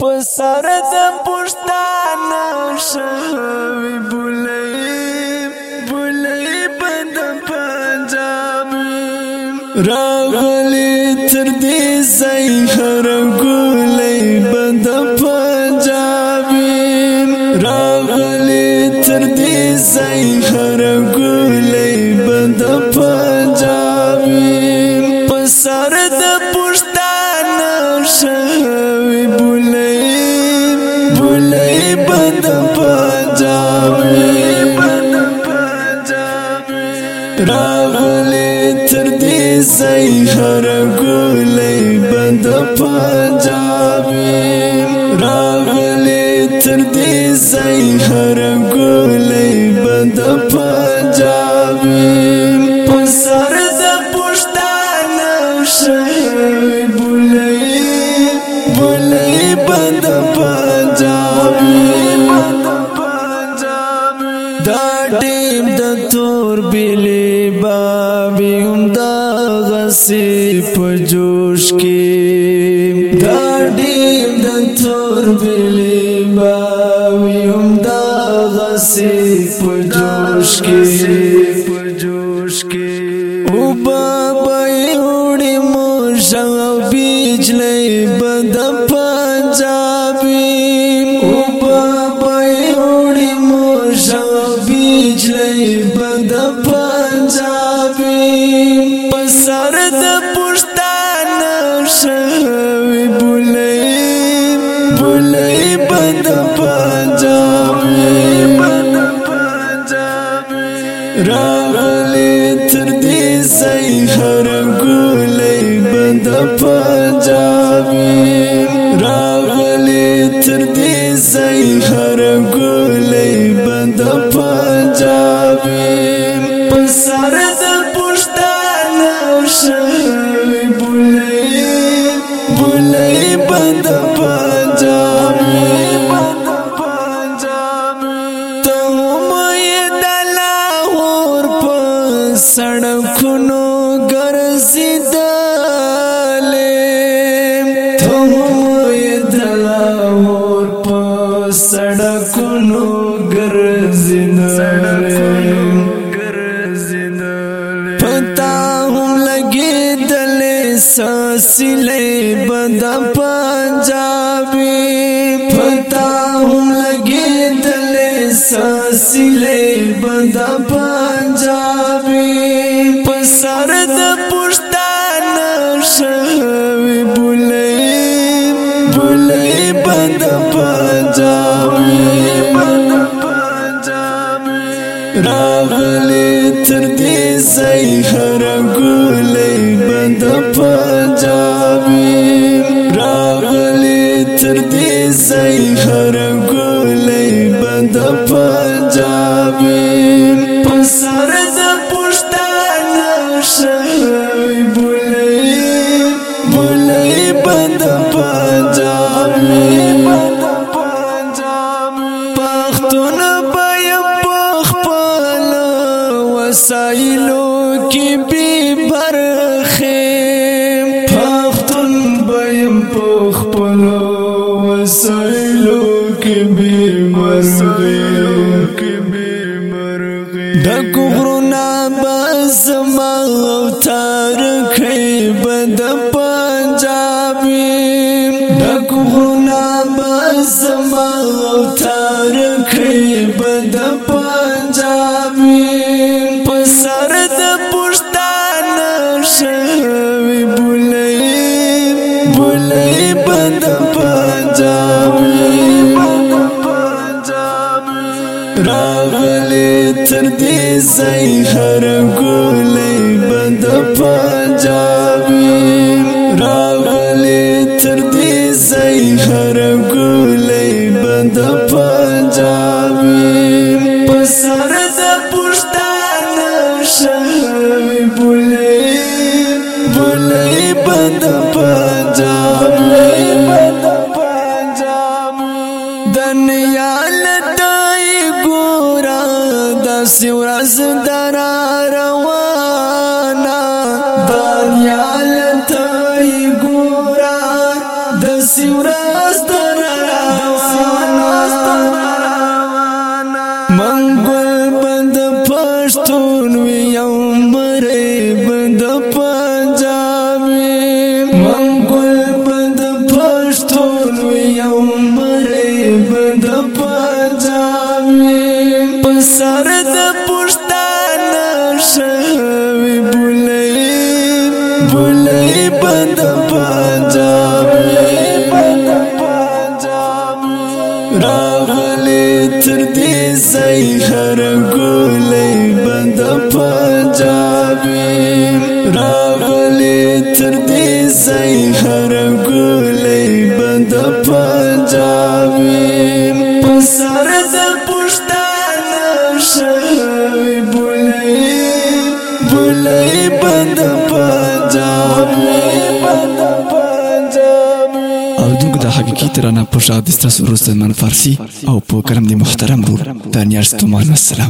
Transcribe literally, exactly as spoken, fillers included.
پسر د پښتانه شوی بولای بولای بند پنجاب راغلی تر دې ځای هر ګولای بند پنجاب راغلی تر دې ځای هر ګولای بند پنجاب پسر د پښتانه شوی بند پنجاب راغلی تر دې ځای هر ګولای بند پنجاب راغلی تر دې ځای هر ګولای بند پنجاب پسر د پښتانه شوی بولای بولای بند پنجاب دا ټیم د تور بیلی بابی هم دا غسی په جوش کې دا ټیم د تور بیلی بابی هم دا غسی په جوش کې په جوش کې او بابا وړي مو شاو بجلی بند پنجابی او بابا وړي مو شاو بجلی بند پنجابی پسر د پښتانه شوی بولای بولای بند پنجابی راغلی تر دې ځای هر ګولای بند پنجابی راغلی تر دې ځای هر ګولای بند پنجابی پسر د پښتانه شوی بولای بولای بند پنجابی ته مې د لاهور په سړکونو ګرځېدلې ته مې د لاهور په سړکونو ګرځېدلې پتا هم لګېدلې ساسلې بند پنجابی پتا هم لګېدلې ساسلې بند پنجابی پسر د پښتانه شوی بولای بولای بند پنجابی راغلی تر دې ځای هر ګولای بند پنجابی راغلی تر دې ځای هر ګولای بند پنجابی پسر د پښتانه شوی بولای بولای بند پنجابی پښتون وسایلو کی بی برخه پختون بیم پخپلو وسایلو کی بی مرغه دکو غرونا بزما او تارخی بند پنجابی دکو غرونا بزما او تارخی بند پنجابی پسر د پښتانه شوی بولای بولای بند پنجابی راغلی تر دې ځای هر ګولای بند پنجابی راغلی تر دې ځای هر ګولای بند پنجابی پسر د پښتانه شوی بولای بولای بند پنجابی دنیا لدای ګورا داسې ورځ درا روانه دنیا لدای ګورا داسې ورځ درا ټول یو مړی بد پنجابي په سر د پښتانه شوي بولۍ بولۍ بد پنجابي راغلی تر دې ځای هر ګولۍ بد پنجابي راغلی تر دې ځای هر ګولۍ بد پنجابي په سر د پښتانه شوي بولۍ بولۍ بد پنجابي اودونکو دا حقیقی ترانه پشاو دستا سروس من فارسی او په کلم دی محترم رول دانیار ستومان. السلام.